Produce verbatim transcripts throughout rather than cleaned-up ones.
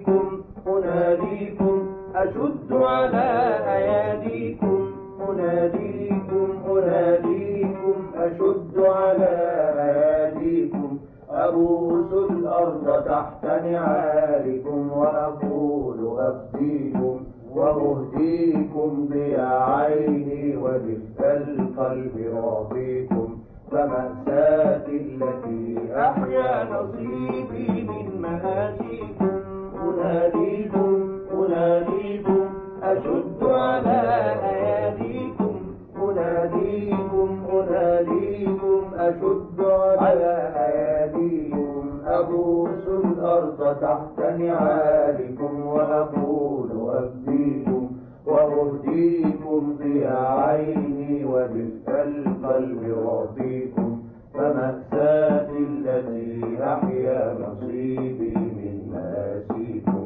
أناديكم أناديكم أشد على أياديكم أناديكم أناديكم أشد على أياديكم أبوس الأرض تحت نعالكم وأقول أفديكم وأهديكم ضياء عيني ودفء القلب راضيكم فمأساتي التي أحيا نصيبي من مآسيكم أناديكم أناديكم أشد على أياديكم أناديكم أناديكم أشد على أياديكم أبوس الأرض تحت نعالكم وأقول أفديكم وأهديكم ضياء عيني ودفء القلب راضيكم فمأساتي التي أحيا نصيبي من مآسيكم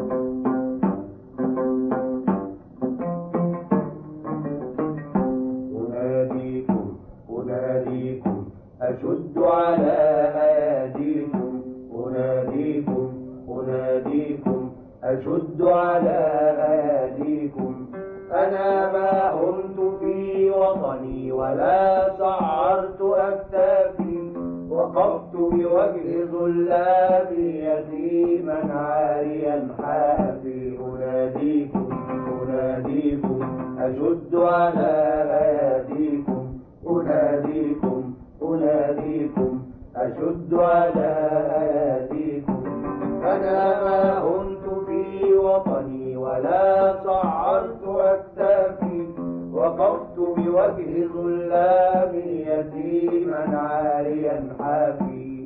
أناديكم أناديكم أشد على أياديكم أناديكم أناديكم أشد على أياديكم أنا ما هنت في وطني ولا سعرت أكتافي وقفت بوجه ظلامي يتيما عاريا حافي أناديكم أناديكم أشد على أياديكم أناديكم أناديكم أشد على أياديكم أنا ما هنت في وطني ولا سعرت أكتافي وقفت بوجه ظلامي يتيما عاريا حافي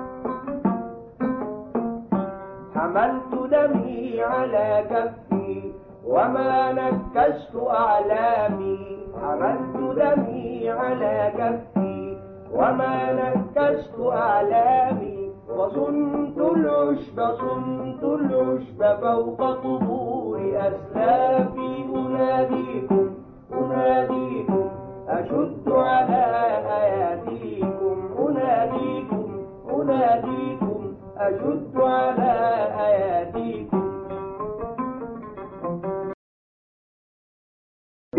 حملت دمي على كفي وما نكشت أعلامي حملت دمي على كفي وما نكشت أعلامي وصنت العشب صنت العشب فوق قبور أسلافي أناديكم أناديكم أشد على أياديكم أناديكم أناديكم أشد على أياديكم